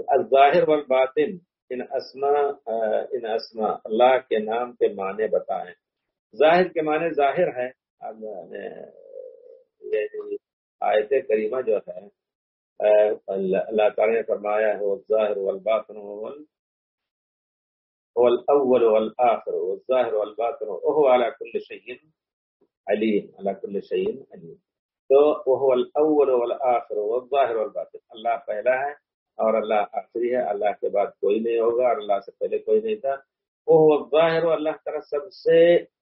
الظاہر والباطن ان اسما اللہ کے نام کے معنی بتائیں۔ ظاہر کے معنی ظاہر ہے، یہ آیت کریمہ جو ہے اللہ تعالیٰ نے فرمایا ہے الظاہر والباطن هو الاول والآخر والظاہر والباطن وهو على كل شيء علیم، على كل شيء علیم۔ تو وهو الاول والآخر والظاہر والباطن، اللہ پہلا ہے اور اللہ آخری ہے، اللہ کے بعد کوئی نہیں ہوگا اور اللہ سے پہلے کوئی نہیں تھا۔ وهو الظاہر، اللہ تعالیٰ سب سے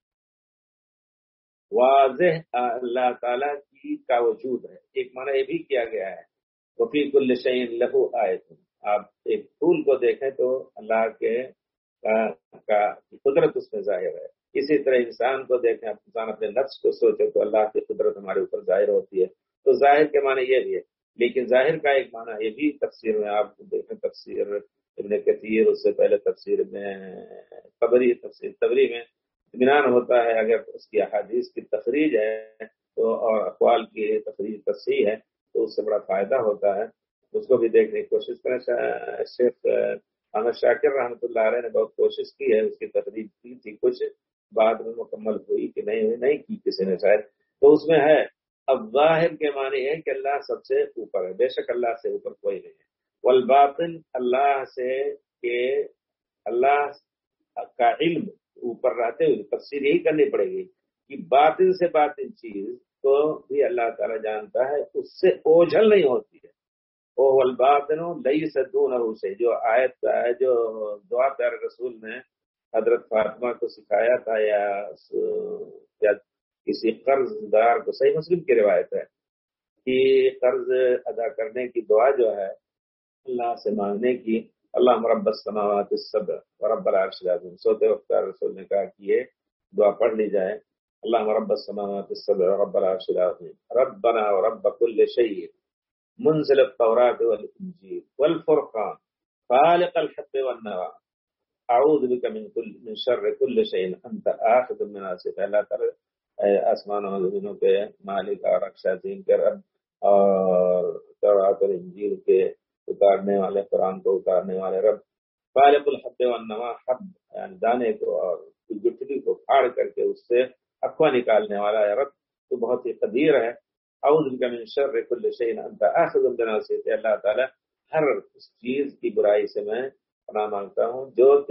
واضح اللہ تعالیٰ کا وجود ہے۔ ایک معنی یہ بھی کیا گیا ہے وفی کل شیء لہ آیۃ، آپ ایک پھول کو دیکھیں تو اللہ کے کا قدرت اس میں ظاہر ہے۔ اسی طرح انسان کو دیکھیں، انسان اپنے نفس کو سوچے تو اللہ کی قدرت ہمارے اوپر ظاہر ہوتی ہے۔ تو ظاہر کے معنی یہ بھی ہے، لیکن ظاہر کا ایک معنی یہ بھی تفسیر میں آپ دیکھیں، تفسیر ابن کثیر، اس سے پہلے تفسیر میں تفسیر تبری میں اطمینان ہوتا ہے اگر اس کی احادیث کی تخریج ہے تو اور اقوال کی تخریج تصحیح ہے تو اس سے بڑا فائدہ ہوتا ہے، اس کو بھی دیکھنے کی کوشش کریں۔ شیخ احمد شاکر رحمۃ اللہ علیہ نے بہت کوشش کی ہے، اس کی تخریج کی تھی، کچھ بعد میں مکمل ہوئی کہ نہیں کی کسی نے شاید، تو اس میں ہے اب ظاہر کے معنی ہے کہ اللہ سب سے اوپر ہے، بے شک اللہ سے اوپر کوئی نہیں ہے۔ والباطن، اللہ سے کہ اللہ کا علم اوپر رہتے ہوئے تفسیر یہی کرنی پڑے گی کہ باطن سے باطن چیز تو بھی اللہ تعالیٰ جانتا ہے، اس سے اوجھل نہیں ہوتی ہے۔ وہ والباطن لیس دونہ سے، جو آیت ہے، جو دعا پیارے رسول نے حضرت فاطمہ کو سکھایا تھا یا کسی قرض دار کو، صحیح مسلم کی روایت ہے کہ قرض ادا کرنے کی دعا جو ہے اللہ سے مانگنے کی، اللہ رب السماوات السبع ورب العرش العظیم، سوتے وقت رسول نے کہا کہ یہ دعا پڑھ لی جائے، اللہ رب السماوات السبع ورب العرش العظیم ربنا ورب كل شيء منزل التوراة والانجیل والفرقان خالق الحب والنوى اعوذ بك من شر كل شيء انت آخذ بناصيته۔ اللہ تعالی آسمان و زمینوں کے مالک اور رخشازین کے رب اور توراۃ اور انجیل کے اتارنے والے، قرآن کو اتارنے والے رب، خالق الحب والنوى، حب یعنی دانے کو اور گٹھلی کو پھاڑ کر کے اس سے اقوا نکالنے والا ہے رب، تو بہت ہی قدیر ہے۔ اعوذ بک من شر کل شیء انت آخذ بناصیتہ، اللہ تعالیٰ ہر اس چیز کی برائی سے میں پناہ مانگتا ہوں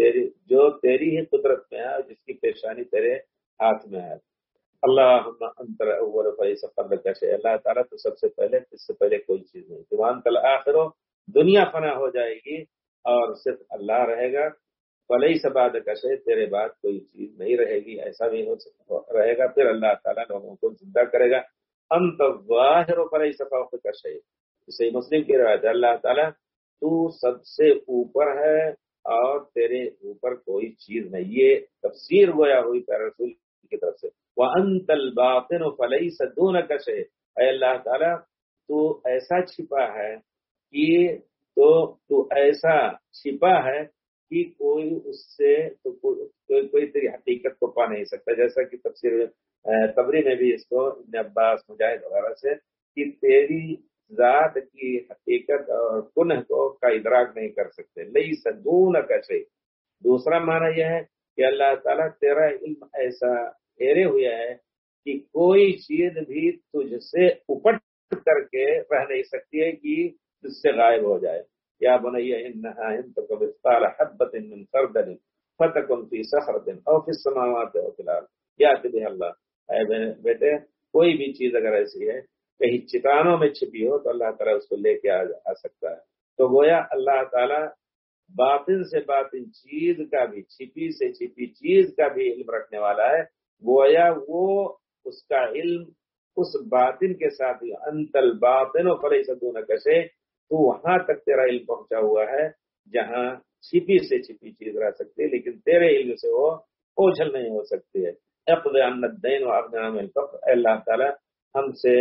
جو تیری ہی قدرت میں ہے اور جس کی پیشانی تیرے ہاتھ میں ہے۔ اللہم انت الاول فلیس قبلک شیء، اللہ تعالیٰ تو سب سے پہلے، اس سے پہلے کوئی چیز نہیں، تو وانت الآخر، دنیا فنا ہو جائے گی اور صرف اللہ رہے گا، فلیس بعدک شیء، تیرے بعد کوئی چیز نہیں رہے گی، ایسا بھی رہے گا۔ پھر اللہ تعالیٰ لوگوں کو زندہ کرے گا، انت الظاہر فلیس فوقک شیء، صحیح مسلم کی روایت ہے، اللہ تعالیٰ تو سب سے اوپر ہے اور تیرے اوپر کوئی چیز نہیں۔ یہ تفسیر گویا ہوئی پیارے رسول کی طرف سے، وانت الباطن فلیس دونک شیء، اے اللہ تعالیٰ تو ایسا چھپا ہے کہ تو ایسا چھپا ہے کہ کوئی اس سے تو کوئی تیری حقیقت کو پا نہیں سکتا، جیسا کہ تفسیر تبری میں بھی اس کو ابن عباس مجاہد وغیرہ سے کہ تیری ذات کی حقیقت اور کنہ کو کا ادراک نہیں کر سکتے، لیس دونک شیء۔ دوسرا معنی یہ ہے کہ اللہ تعالیٰ تیرا علم ایسا گھیرے ہوئے ہے کہ کوئی چیز بھی تجھ سے اپٹ کر کے رہ نہیں سکتی ہے کہ تجھ سے غائب ہو جائے۔ یا بنی انہا ان تک مثقال حبۃ من خردل فتکن فی صخرۃ او فی السماوات او فی الارض یأتی بها اللہ، اے بیٹے کوئی بھی چیز اگر ایسی ہے کہیں چٹانوں میں چھپی ہو تو اللہ تعالیٰ اس کو لے کے آ سکتا ہے۔ تو گویا اللہ تعالیٰ باطن سے باطن چیز کا بھی، چھپی سے چھپی چیز کا بھی علم رکھنے والا ہے، گویا وہ اس کا علم اس باطن کے ساتھ ہی، انت الباطن فلیس دونک شیء، تو وہاں تک تیرا علم پہنچا ہوا ہے جہاں چھپی سے چھپی چیز رہ سکتی ہے، لیکن تیرے علم سے وہ اوجھل نہیں ہو سکتی ہے۔ اقض عنا الدین واغننا من الفقر، اے اللہ تعالیٰ ہم سے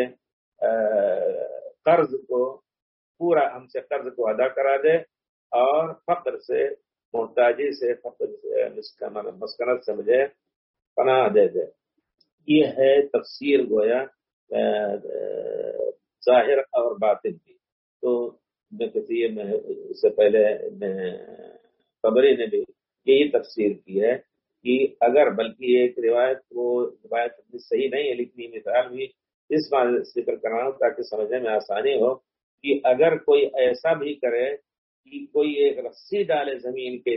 قرض کو پورا، ہم سے قرض کو ادا کرا دے اور فقر سے، محتاجی سے، فقر سے، مسکنت سے مجھے پناہ دے دے۔ یہ ہے تفسیر گویا ظاہر اور باطن کی۔ تو ابن کثیر میں اس سے پہلے طبری نے بھی یہی تفسیر کی ہے کہ اگر، بلکہ ایک روایت صحیح نہیں ہے لکھنی، مثال بھی اس بات ذکر کر رہا ہوں تاکہ سمجھنے میں آسانی ہو کہ اگر کوئی ایسا بھی کرے کہ کوئی ایک رسی ڈالے زمین کے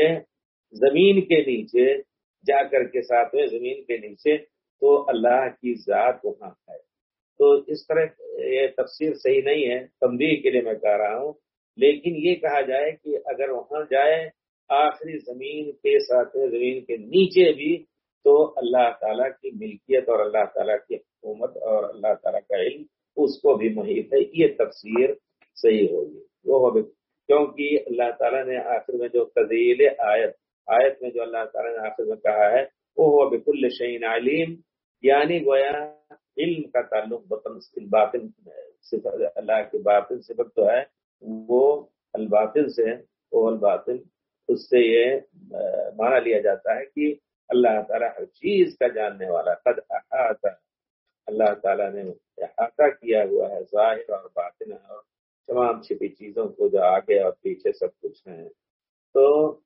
نیچے جا کر کے ساتھ میں زمین کے نیچے، تو اللہ کی ذات وہاں ہے. تو اس طرح یہ تفسیر صحیح نہیں ہے، تنبیہ کے لیے میں کہہ رہا ہوں. لیکن یہ کہا جائے کہ اگر وہاں جائے آخری زمین کے ساتھ زمین کے نیچے بھی، تو اللہ تعالیٰ کی ملکیت اور اللہ تعالیٰ کی حکومت اور اللہ تعالیٰ کا علم اس کو بھی محیط ہے. یہ تفسیر صحیح ہوگی وہ کیونکہ اللہ تعالیٰ نے آخر میں جو تذیل آیت میں جو اللہ تعالیٰ نے آخر میں کہا ہے وہ بکل شیء علیم، یعنی گویا علم کا تعلق باطن صفت، اللہ کی باطن صفت تو ہے وہ الباطن سے، وہ الباطن، اس سے یہ مانا لیا جاتا ہے کہ اللہ تعالیٰ ہر چیز کا جاننے والا. قد احاطہ، اللہ تعالیٰ نے احاطہ کیا ہوا ہے ظاہر اور باطن اور تمام چھپی چیزوں کو جو آگے اور پیچھے سب کچھ ہیں. تو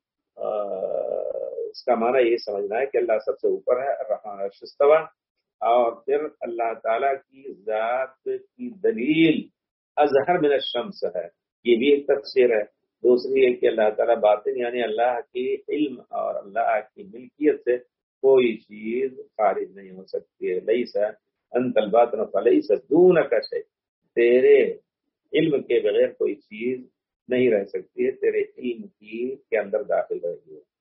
اس کا معنی یہ سمجھنا ہے کہ اللہ سب سے اوپر ہے، الرحمن عرش استویٰ. اور پھر اللہ تعالیٰ کی ذات کی دلیل اظہر من الشمس ہے، یہ بھی ایک تفسیر ہے. دوسری ہے کہ اللہ تعالیٰ باطن، یعنی اللہ کی علم اور اللہ کی ملکیت سے کوئی چیز خارج نہیں ہو سکتی ہے. لیس انت الباطن فلیس دونک شیء، تیرے علم کے بغیر کوئی چیز نہیں رہ سکتی ہے، تیرے علم کے اندر داخل رہی ہے.